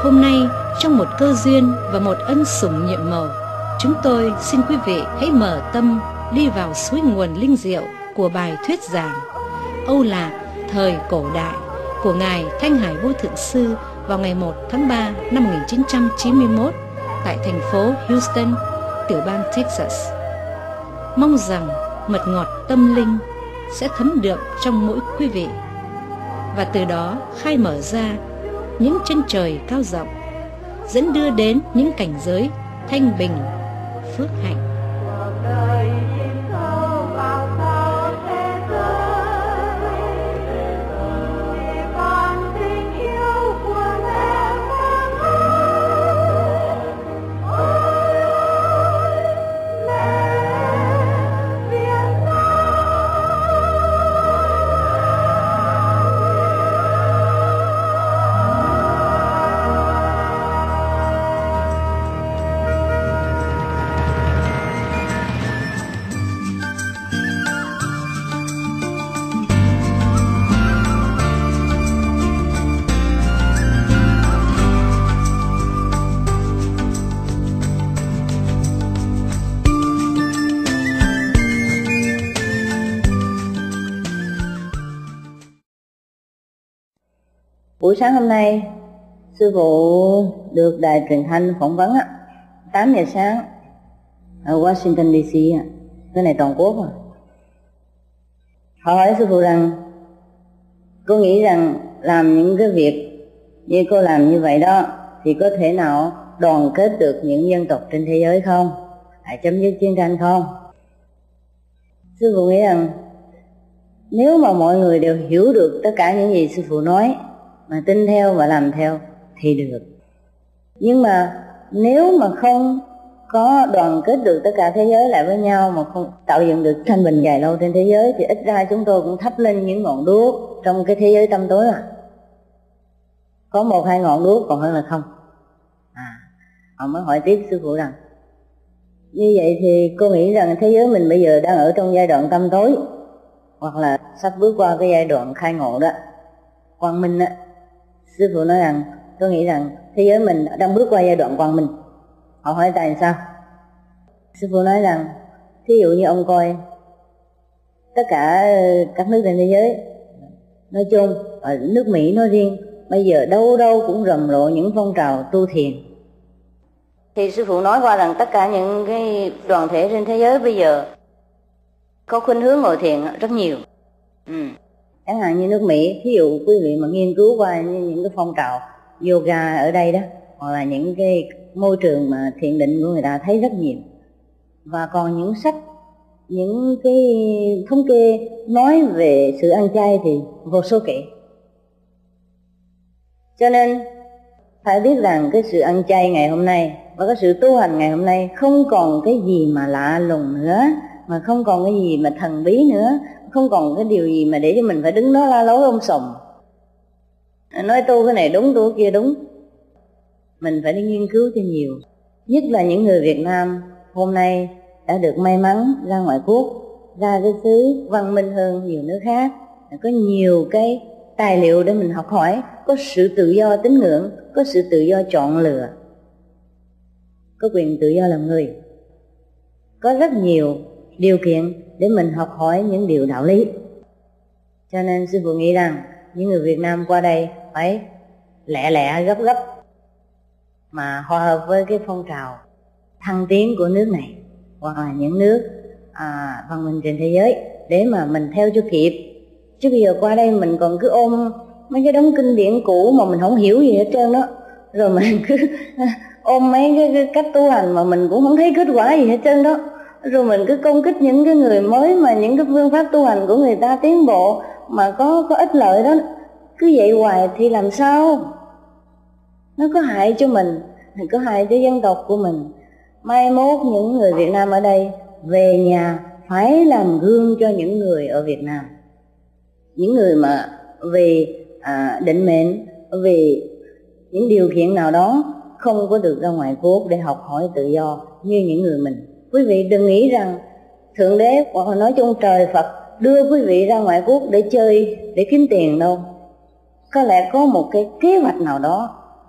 Hôm nay, trong một cơ duyên và một ân sủng nhiệm màu, chúng tôi xin quý vị hãy mở tâm đi vào suối nguồn linh diệu của bài thuyết giảng Âu Lạc thời cổ đại của Ngài Thanh Hải Vô Thượng Sư vào ngày 1 tháng 3 năm 1991 tại thành phố Houston, tiểu bang Texas. Mong rằng mật ngọt tâm linh sẽ thấm đượm trong mỗi quý vị và từ đó khai mở ra những chân trời cao rộng, dẫn đưa đến những cảnh giới thanh bình, phước hạnh. Buổi sáng hôm nay, sư phụ được đài truyền thanh phỏng vấn 8 giờ sáng ở Washington DC, cái này toàn quốc. Họ hỏi sư phụ rằng cô nghĩ rằng làm những cái việc như cô làm như vậy đó thì có thể nào đoàn kết được những dân tộc trên thế giới không? Hãy chấm dứt chiến tranh không? Sư phụ nghĩ rằng nếu mà mọi người đều hiểu được tất cả những gì sư phụ nói mà tin theo và làm theo thì được. Nhưng mà nếu mà không có đoàn kết được tất cả thế giới lại với nhau, mà không tạo dựng được thanh bình dài lâu trên thế giới, thì ít ra chúng tôi cũng thắp lên những ngọn đuốc trong cái thế giới tăm tối Có 1-2 ngọn đuốc còn hơn là không. Họ mới hỏi tiếp sư phụ rằng như vậy thì cô nghĩ rằng thế giới mình bây giờ đang ở trong giai đoạn tăm tối, hoặc là sắp bước qua cái giai đoạn khai ngộ đó, quang minh đó. Sư phụ nói rằng tôi nghĩ rằng thế giới mình đang bước qua giai đoạn quang minh. Họ hỏi tại sao? Sư phụ nói rằng thí dụ như ông coi tất cả các nước trên thế giới nói chung, ở nước Mỹ nói riêng, bây giờ đâu đâu cũng rầm rộ những phong trào tu thiền. Thì sư phụ nói qua rằng tất cả những cái đoàn thể trên thế giới bây giờ có khuynh hướng ngồi thiền rất nhiều. Chẳng hạn như nước Mỹ, ví dụ quý vị mà nghiên cứu qua những cái phong trào yoga ở đây đó, hoặc là những cái môi trường mà thiền định của người ta thấy rất nhiều. Và còn những sách, những cái thống kê nói về sự ăn chay thì vô số kể. Cho nên phải biết rằng cái sự ăn chay ngày hôm nay và cái sự tu hành ngày hôm nay không còn cái gì mà lạ lùng nữa, mà không còn cái gì mà thần bí nữa, không còn cái điều gì mà để cho mình phải đứng đó la lối sùm nói tu cái này đúng, tu cái kia đúng. Mình phải đi nghiên cứu cho nhiều. Nhất là những người Việt Nam hôm nay đã được may mắn ra ngoại quốc, ra cái xứ văn minh hơn nhiều nước khác, có nhiều cái tài liệu để mình học hỏi, có sự tự do tín ngưỡng, có sự tự do chọn lựa, có quyền tự do làm người, có rất nhiều điều kiện để mình học hỏi những điều đạo lý. Cho nên sư phụ nghĩ rằng những người Việt Nam qua đây phải lẹ lẹ gấp gấp mà hòa hợp với cái phong trào thăng tiến của nước này hoặc là những nước văn minh trên thế giới để mà mình theo cho kịp. Chứ bây giờ qua đây mình còn cứ ôm mấy cái đống kinh điển cũ mà mình không hiểu gì hết trơn đó, rồi mình cứ ôm mấy cái cách tu hành mà mình cũng không thấy kết quả gì hết trơn đó, rồi mình cứ công kích những cái người mới mà những cái phương pháp tu hành của người ta tiến bộ mà có ích lợi đó, cứ vậy hoài thì làm sao? Nó có hại cho mình, có hại cho dân tộc của mình. Mai mốt những người Việt Nam ở đây về nhà phải làm gương cho những người ở Việt Nam, những người mà vì định mệnh, vì những điều kiện nào đó không có được ra ngoài quốc để học hỏi tự do như những người mình. Quý vị đừng nghĩ rằng Thượng Đế hoặc là nói chung trời Phật đưa quý vị ra ngoại quốc để chơi, để kiếm tiền đâu. Có lẽ có một cái kế hoạch nào đó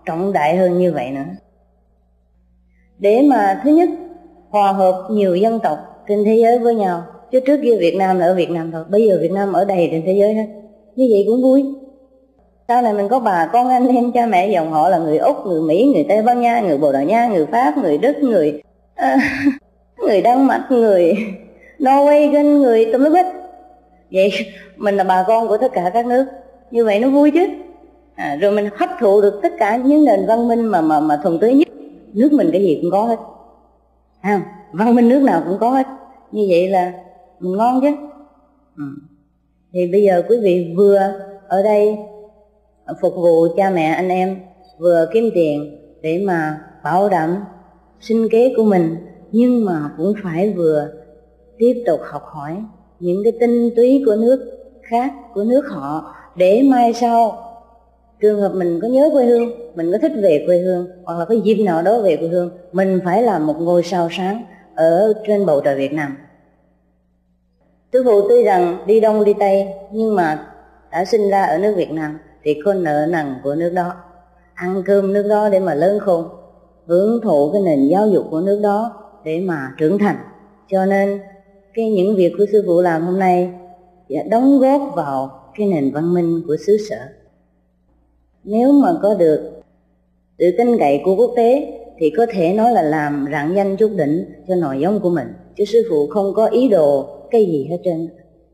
trọng đại hơn như vậy nữa. Để mà thứ nhất hòa hợp nhiều dân tộc trên thế giới với nhau, chứ trước kia Việt Nam là ở Việt Nam thôi, bây giờ Việt Nam ở đầy trên thế giới hết, như vậy cũng vui. Sau này mình có bà con anh em cha mẹ dòng họ là người Úc, người Mỹ, người Tây Ban Nha, người Bồ Đào Nha, người Pháp, người Đức, người Đan Mạch, người Norway, người tùm lum hết. Vậy mình là bà con của tất cả các nước, như vậy nó vui chứ. Rồi mình hấp thụ được tất cả những nền văn minh mà thuần túy nhất. Nước mình cái gì cũng có hết, văn minh nước nào cũng có hết, như vậy là mình ngon chứ. Thì bây giờ quý vị vừa ở đây phục vụ cha mẹ anh em, vừa kiếm tiền để mà bảo đảm sinh kế của mình, nhưng mà cũng phải vừa tiếp tục học hỏi những cái tinh túy của nước khác, của nước họ, để mai sau trường hợp mình có nhớ quê hương, mình có thích về quê hương, hoặc là có dịp nào đó về quê hương, mình phải là một ngôi sao sáng ở trên bầu trời Việt Nam. Sư phụ tuy rằng đi Đông đi Tây, nhưng mà đã sinh ra ở nước Việt Nam thì có nợ nần của nước đó, ăn cơm nước đó để mà lớn khôn, hưởng thụ cái nền giáo dục của nước đó để mà trưởng thành. Cho nên những việc của sư phụ làm hôm nay đóng góp vào cái nền văn minh của xứ sở. Nếu mà có được sự tin cậy của quốc tế thì có thể nói là làm rạng danh chút đỉnh cho nòi giống của mình, chứ sư phụ không có ý đồ cái gì hết trơn.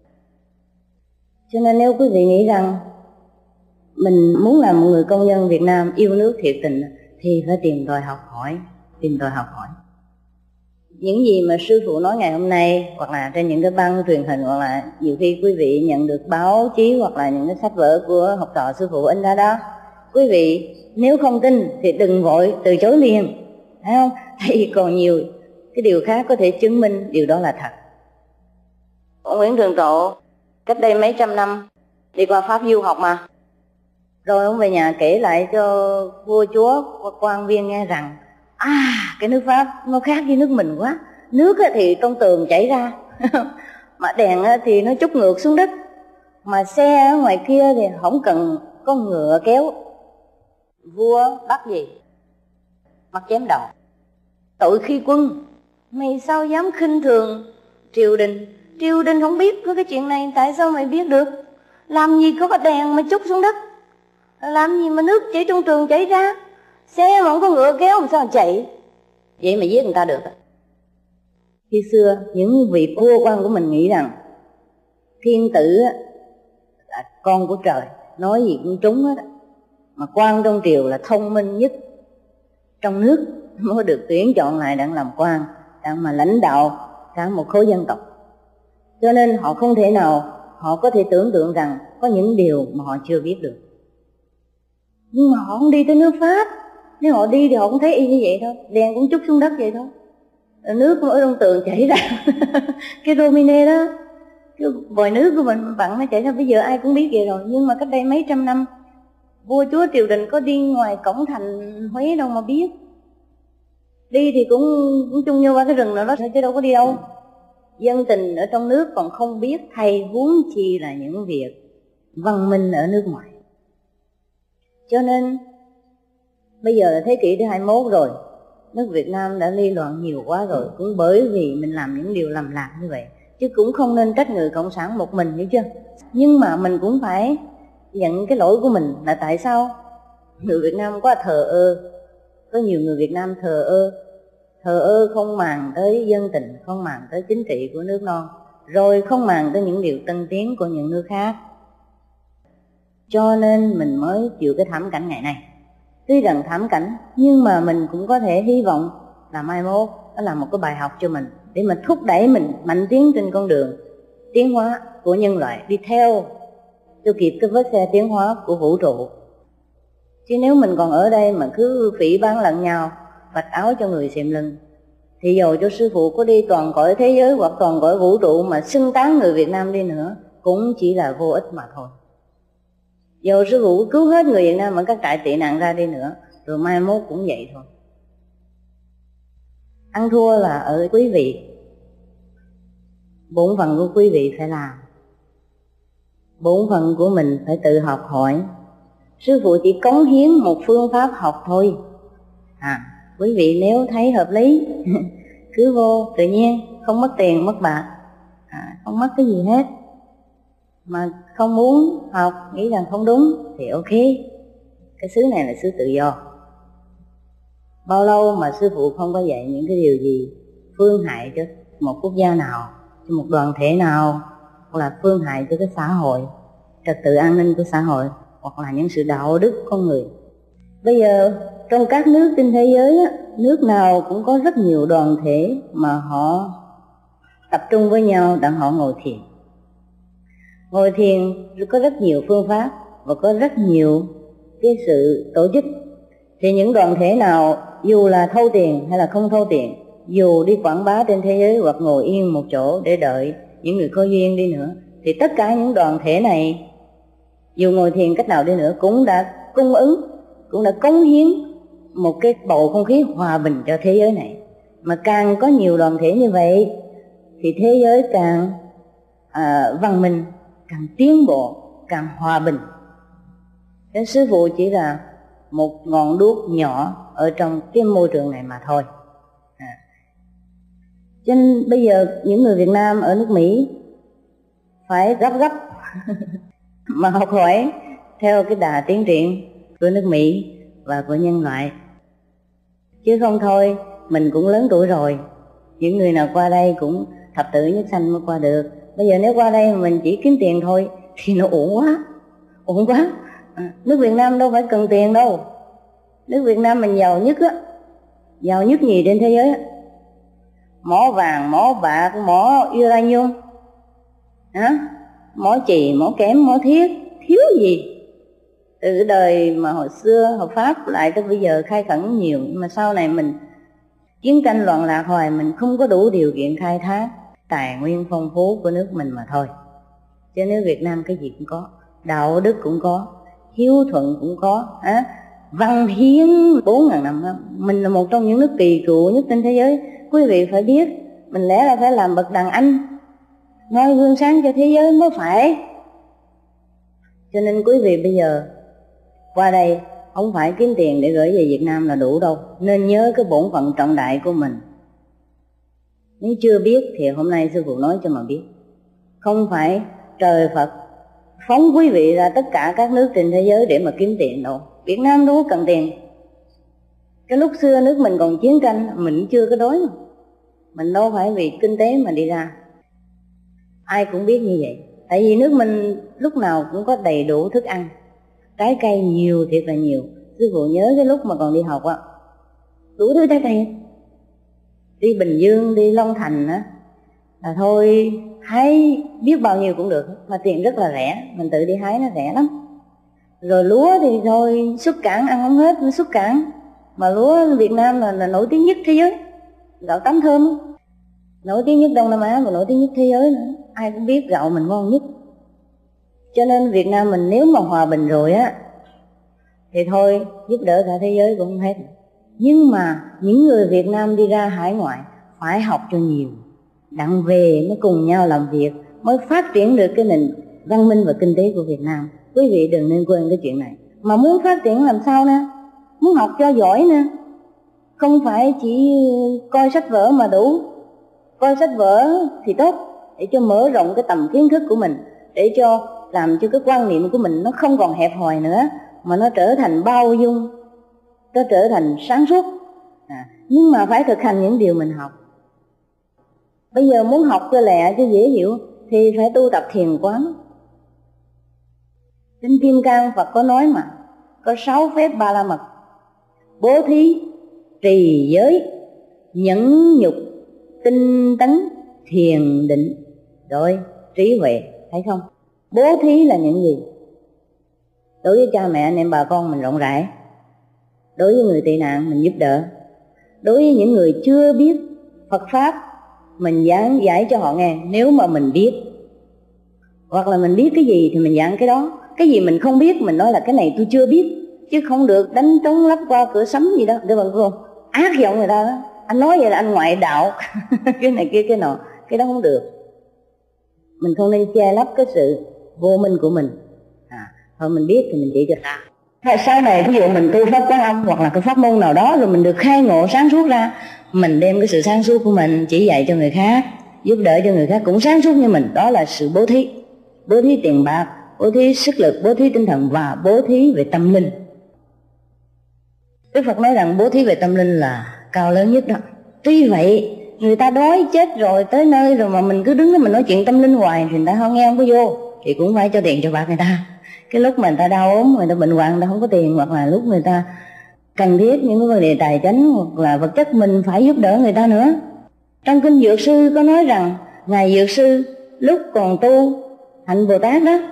Cho nên nếu quý vị nghĩ rằng mình muốn làm một người công dân Việt Nam yêu nước thiệt tình thì phải tìm tòi học hỏi, những gì mà sư phụ nói ngày hôm nay, hoặc là trên những cái băng truyền hình, hoặc là nhiều khi quý vị nhận được báo chí, hoặc là những cái sách vở của học trò sư phụ in ra đó. Quý vị nếu không tin thì đừng vội từ chối liền, thấy không? Tại vì còn nhiều cái điều khác có thể chứng minh điều đó là thật. Ông Nguyễn Trường Tộ cách đây mấy trăm năm đi qua Pháp du học mà, rồi ông về nhà kể lại cho vua chúa quan viên nghe rằng cái nước Pháp nó khác với nước mình quá. Nước thì trong tường chảy ra mà đèn thì nó trút ngược xuống đất, mà xe ở ngoài kia thì không cần có ngựa kéo. Vua bắt gì? Bắt chém đầu. Tội khi quân, mày sao dám khinh thường triều đình? Triều đình không biết có cái chuyện này, tại sao mày biết được? Làm gì có cái đèn mà trút xuống đất, làm gì mà nước chảy trong tường chảy ra, xe mà không có ngựa kéo làm sao chạy? Vậy mà giết người ta được. Khi xưa những vị vua quan của mình nghĩ rằng thiên tử là con của trời, nói gì cũng trúng hết, mà quan trong triều là thông minh nhất trong nước mới được tuyển chọn lại đặng làm quan, đặng mà lãnh đạo cả một khối dân tộc. Cho nên họ không thể nào họ có thể tưởng tượng rằng có những điều mà họ chưa biết được. Nhưng mà họ không đi tới nước Pháp, nếu họ đi thì họ cũng thấy y như vậy thôi, đèn cũng trút xuống đất vậy thôi, nước cũng ở trong tường chảy ra cái robinet đó, cái vòi nước của mình vặn nó chảy ra. Bây giờ ai cũng biết vậy rồi, nhưng mà cách đây mấy trăm năm vua chúa triều đình có đi ngoài cổng thành Huế đâu mà biết. Đi thì cũng chung nhau qua cái rừng nào đó thôi chứ đâu có đi đâu. Dân tình ở trong nước còn không biết, thầy huống chi là những việc văn minh ở nước ngoài. Cho nên bây giờ là thế kỷ thứ 21 rồi, nước Việt Nam đã ly loạn nhiều quá rồi, cũng bởi vì mình làm những điều lầm lạc như vậy. Chứ cũng không nên trách người cộng sản một mình, hiểu chưa? Nhưng mà mình cũng phải nhận cái lỗi của mình là tại sao người Việt Nam quá thờ ơ. Có nhiều người Việt Nam thờ ơ không màng tới dân tình, không màng tới chính trị của nước non, rồi không màng tới những điều tân tiến của những nước khác. Cho nên mình mới chịu cái thảm cảnh ngày nay. Tuy rằng thảm cảnh, nhưng mà mình cũng có thể hy vọng là mai mốt đó là một cái bài học cho mình, để mà thúc đẩy mình mạnh tiến trên con đường tiến hóa của nhân loại, đi theo cho kịp cái vết xe tiến hóa của vũ trụ. Chứ nếu mình còn ở đây mà cứ phỉ báng lẫn nhau, vạch áo cho người xệm lưng, thì dầu cho sư phụ có đi toàn cõi thế giới hoặc toàn cõi vũ trụ mà xưng tán người Việt Nam đi nữa cũng chỉ là vô ích mà thôi. Dầu sư phụ cứu hết người Việt Nam ở các trại tị nạn ra đi nữa, rồi mai mốt cũng vậy thôi. Ăn thua là ở quý vị. Bổn phận của quý vị phải làm, bổn phận của mình phải tự học hỏi, Sư phụ chỉ cống hiến một phương pháp học thôi. Quý vị nếu thấy hợp lý cứ vô tự nhiên, không mất tiền mất bạc, không mất cái gì hết. Mà không muốn học, nghĩ rằng không đúng thì ok. Cái xứ này là xứ tự do. Bao lâu mà sư phụ không có dạy những cái điều gì phương hại cho một quốc gia nào, cho một đoàn thể nào, hoặc là phương hại cho cái xã hội, trật tự an ninh của xã hội, hoặc là những sự đạo đức con người. Bây giờ trong các nước trên thế giới, nước nào cũng có rất nhiều đoàn thể mà họ tập trung với nhau để họ ngồi thiền. Ngồi thiền có rất nhiều phương pháp và có rất nhiều cái sự tổ chức. Thì những đoàn thể nào dù là thâu tiền hay là không thâu tiền, dù đi quảng bá trên thế giới hoặc ngồi yên một chỗ để đợi những người có duyên đi nữa, thì tất cả những đoàn thể này dù ngồi thiền cách nào đi nữa cũng đã cung ứng, cũng đã cống hiến một cái bầu không khí hòa bình cho thế giới này. Mà càng có nhiều đoàn thể như vậy thì thế giới càng văn minh, càng tiến bộ, càng hòa bình. Cái sư phụ chỉ là một ngọn đuốc nhỏ ở trong cái môi trường này mà thôi. Cho nên bây giờ những người Việt Nam ở nước Mỹ phải gấp mà học hỏi theo cái đà tiến triển của nước Mỹ và của nhân loại. Chứ không thôi mình cũng lớn tuổi rồi, những người nào qua đây cũng thập tử nhất sanh mới qua được. Bây giờ nếu qua đây mình chỉ kiếm tiền thôi thì nó uổng quá. Nước Việt Nam đâu phải cần tiền đâu. Nước Việt Nam mình giàu nhất á, giàu nhất nhì trên thế giới á. Mỏ vàng, mỏ bạc, mỏ uranium, mỏ chì, mỏ kém, mỏ thiết, thiếu gì. Từ đời mà hồi xưa hồi Pháp lại tới bây giờ khai khẩn nhiều, nhưng mà sau này mình chiến tranh loạn lạc hoài, mình không có đủ điều kiện khai thác tài nguyên phong phú của nước mình mà thôi. Chứ nếu Việt Nam cái gì cũng có, đạo đức cũng có, hiếu thuận cũng có, văn hiến 4.000 năm đó. Mình là một trong những nước kỳ cựu nhất trên thế giới. Quý vị phải biết, mình lẽ là phải làm bậc đàn anh, noi gương sáng cho thế giới mới phải. Cho nên quý vị bây giờ qua đây không phải kiếm tiền để gửi về Việt Nam là đủ đâu. Nên nhớ cái bổn phận trọng đại của mình. Nếu chưa biết thì hôm nay sư phụ nói cho mà biết. Không phải trời Phật phóng quý vị ra tất cả các nước trên thế giới để mà kiếm tiền đâu. Việt Nam đâu có cần tiền. Cái lúc xưa nước mình còn chiến tranh, mình chưa có đói mà. Mình đâu phải vì kinh tế mà đi ra. Ai cũng biết như vậy. Tại vì nước mình lúc nào cũng có đầy đủ thức ăn, trái cây nhiều thiệt là nhiều. Sư phụ nhớ cái lúc mà còn đi học á, đủ thứ trái cây. Đi Bình Dương, đi Long Thành á, là thôi hái biết bao nhiêu cũng được, mà tiền rất là rẻ, mình tự đi hái nó rẻ lắm. Rồi lúa thì thôi xuất cảng ăn không hết, nó xuất cảng. Mà lúa Việt Nam là nổi tiếng nhất thế giới, gạo tấm thơm, nổi tiếng nhất Đông Nam Á và nổi tiếng nhất thế giới nữa. Ai cũng biết gạo mình ngon nhất. Cho nên Việt Nam mình nếu mà hòa bình rồi á thì thôi giúp đỡ cả thế giới cũng không hết. Nhưng mà những người Việt Nam đi ra hải ngoại phải học cho nhiều, đặng về mới cùng nhau làm việc, mới phát triển được cái nền văn minh và kinh tế của Việt Nam. Quý vị đừng nên quên cái chuyện này. Mà muốn phát triển làm sao nè, muốn học cho giỏi nè, không phải chỉ coi sách vở mà đủ. Coi sách vở thì tốt, để cho mở rộng cái tầm kiến thức của mình, để cho làm cho cái quan niệm của mình nó không còn hẹp hòi nữa, mà nó trở thành bao dung, nó trở thành sáng suốt. Nhưng mà phải thực hành những điều mình học. Bây giờ muốn học cho lẹ cho dễ hiểu thì phải tu tập thiền quán. Trên Kim Cang Phật có nói mà, có 6 phép ba la mật: bố thí, trì giới, nhẫn nhục, tinh tấn, thiền định, rồi trí huệ. Thấy không? Bố thí là những gì? Đối với cha mẹ anh em bà con mình rộng rãi, đối với người tị nạn mình giúp đỡ, đối với những người chưa biết Phật Pháp mình giảng giải cho họ nghe nếu mà mình biết. Hoặc là mình biết cái gì thì mình giảng cái đó. Cái gì mình không biết mình nói là cái này tôi chưa biết, chứ không được đánh trống lắp qua cửa sấm gì đó. Được không? Ác giọng người ta đó. Anh nói vậy là anh ngoại đạo cái này kia cái nọ, cái đó không được. Mình không nên che lấp cái sự vô minh của mình. Thôi mình biết thì mình chỉ cho ta. Sau này ví dụ mình tu pháp Quán Âm hoặc là cái pháp môn nào đó rồi mình được khai ngộ sáng suốt ra, mình đem cái sự sáng suốt của mình chỉ dạy cho người khác, giúp đỡ cho người khác cũng sáng suốt như mình, đó là sự bố thí. Bố thí tiền bạc, bố thí sức lực, bố thí tinh thần và bố thí về tâm linh. Đức Phật nói rằng bố thí về tâm linh là cao lớn nhất đó. Tuy vậy người ta đói chết rồi, tới nơi rồi mà mình cứ đứng đó mình nói chuyện tâm linh hoài thì người ta không nghe, không có vô, thì cũng phải cho tiền cho bạc người ta. Cái lúc mà người ta đau ốm, người ta bệnh hoạn, người ta không có tiền, hoặc là lúc người ta cần thiết những cái vấn đề tài chính hoặc là vật chất, mình phải giúp đỡ người ta nữa. Trong kinh Dược Sư có nói rằng ngài Dược Sư lúc còn tu hạnh Bồ Tát đó,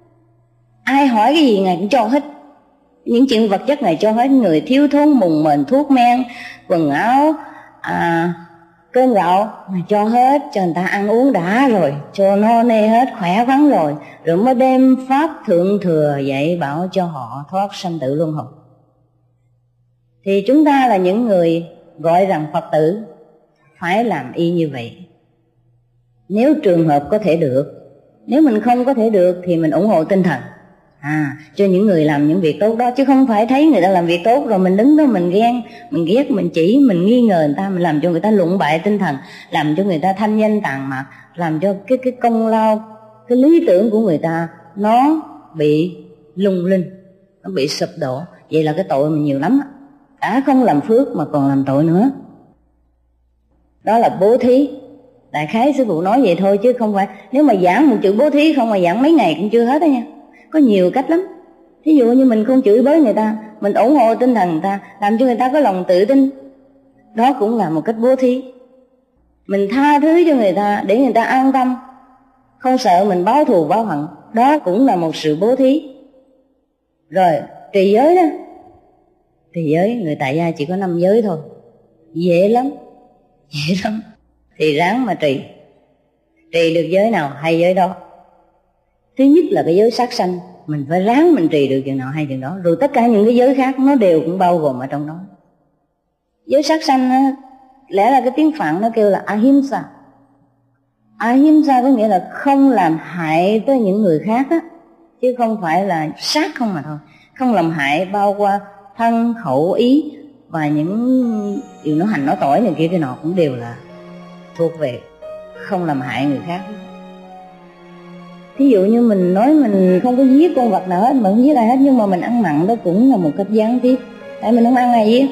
ai hỏi cái gì ngài cũng cho hết. Những chuyện vật chất ngài cho hết, người thiếu thốn mùng mền thuốc men, quần áo, cơm gạo ngài cho hết, cho người ta ăn uống đã rồi, cho no nê hết, khỏe khoắn rồi mới đem pháp thượng thừa dạy bảo cho họ thoát sanh tử luân hồi. Thì chúng ta là những người gọi rằng Phật tử phải làm y như vậy. Nếu trường hợp có thể được, nếu mình không có thể được thì mình ủng hộ tinh thần cho những người làm những việc tốt đó, chứ không phải thấy người ta làm việc tốt rồi mình đứng đó mình ghen, mình ghét, mình chỉ, mình nghi ngờ người ta, mình làm cho người ta lụng bại tinh thần, làm cho người ta thanh danh tàn mạc, làm cho cái công lao, cái lý tưởng của người ta nó bị lung linh, nó bị sụp đổ. Vậy là cái tội mình nhiều lắm, đã không làm phước mà còn làm tội nữa. Đó là bố thí. Đại khái sư phụ nói vậy thôi, chứ không phải nếu mà giảng một chữ bố thí không mà giảng mấy ngày cũng chưa hết đó nha. Có nhiều cách lắm. Ví dụ như mình không chửi bới người ta, mình ủng hộ tinh thần người ta, làm cho người ta có lòng tự tin, đó cũng là một cách bố thí. Mình tha thứ cho người ta để người ta an tâm, không sợ mình báo thù báo hận, đó cũng là một sự bố thí. Rồi trì giới đó, trì giới người tại gia chỉ có 5 giới thôi, dễ lắm, dễ lắm. Thì ráng mà trì được giới nào hay giới đó. Thứ nhất là cái giới sát sanh, mình phải ráng mình trì được chừng nào hay chừng đó. Rồi tất cả những cái giới khác nó đều cũng bao gồm ở trong đó. Giới sát sanh lẽ là cái tiếng Phạn nó kêu là ahimsa. Ahimsa có nghĩa là không làm hại tới những người khác á, chứ không phải là sát không mà thôi. Không làm hại bao qua thân, khẩu, ý và những điều nói hành nói tỏi này kia cái nọ cũng đều là thuộc về không làm hại người khác. Thí dụ như mình nói mình không có giết con vật nào hết, mình không giết ai hết, nhưng mà mình ăn mặn đó cũng là một cách gián tiếp, tại mình không ăn ai giết.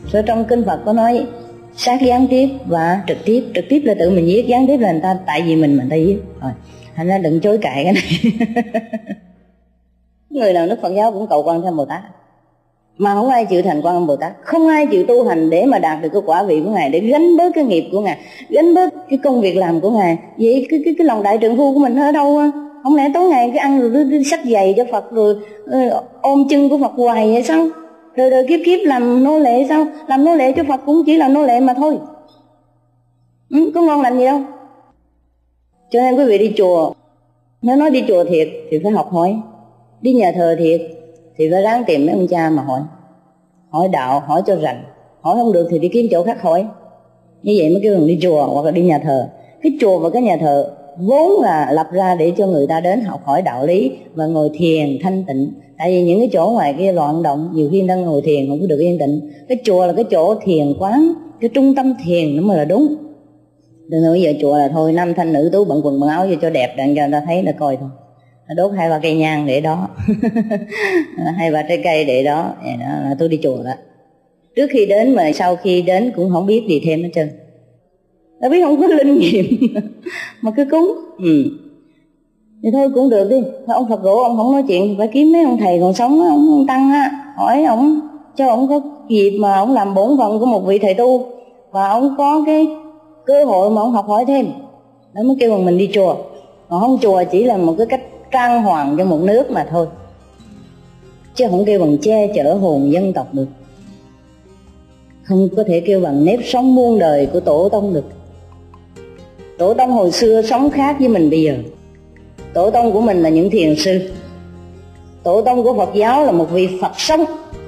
Rồi trong kinh Phật có nói sát gián tiếp và trực tiếp. Trực tiếp là tự mình giết, gián tiếp là người ta tại vì mình ta giết. Rồi, thành ra đừng chối cãi cái này. Người nào nước Phật giáo cũng cầu Quan Thế Âm Bồ Tát, mà không ai chịu thành Quan Âm Bồ Tát, không ai chịu tu hành để mà đạt được cái quả vị của Ngài, để gánh bớt cái nghiệp của Ngài, gánh bớt cái công việc làm của Ngài. Vậy cái lòng đại trượng phu của mình ở đâu? Không lẽ tối ngày cái ăn rồi đưa sách giày cho Phật, rồi ôm chân của Phật hoài vậy sao? Đời đời kiếp kiếp làm nô lệ sao? Làm nô lệ cho Phật cũng chỉ là nô lệ mà thôi. Có ngon lành gì đâu. Cho nên quý vị đi chùa, nếu nói đi chùa thiệt thì phải học hỏi, đi nhà thờ thiệt thì phải ráng tìm mấy ông cha mà hỏi đạo, hỏi cho rành. Hỏi không được thì đi kiếm chỗ khác hỏi. Như vậy mới kêu bằng đi chùa hoặc là đi nhà thờ. Cái chùa và cái nhà thờ vốn là lập ra để cho người ta đến học hỏi đạo lý và ngồi thiền thanh tịnh. Tại vì những cái chỗ ngoài kia loạn động, nhiều khi đang ngồi thiền không có được yên tĩnh. Cái chùa là cái chỗ thiền quán, cái trung tâm thiền nó mới là đúng. Đừng nói bây giờ chùa là thôi nam thanh nữ tú bận quần bận áo cho đẹp để cho người ta thấy là coi thôi. Đốt 2-3 cây nhang để đó, 2-3 trái cây để đó, đó là tôi đi chùa đó. Trước khi đến mà sau khi đến cũng không biết gì thêm hết trơn. Đã biết không có linh nghiệm mà cứ cúng. Thì thôi cũng được đi. Thôi ông Phật gỗ ông không nói chuyện, phải kiếm mấy ông thầy còn sống, ông Tăng á, hỏi ông cho ông có dịp mà ông làm bổn phận của một vị thầy tu, và ông có cái cơ hội mà ông học hỏi thêm. Đó mới kêu mình đi chùa. Còn không, chùa chỉ là một cái cách trang hoàng cho một nước mà thôi, chứ không kêu bằng che chở hồn dân tộc được. Không có thể kêu bằng nếp sống muôn đời của tổ tông được. Tổ tông hồi xưa sống khác với mình bây giờ. Tổ tông của mình là những thiền sư. Tổ tông của Phật giáo là một vị Phật sống,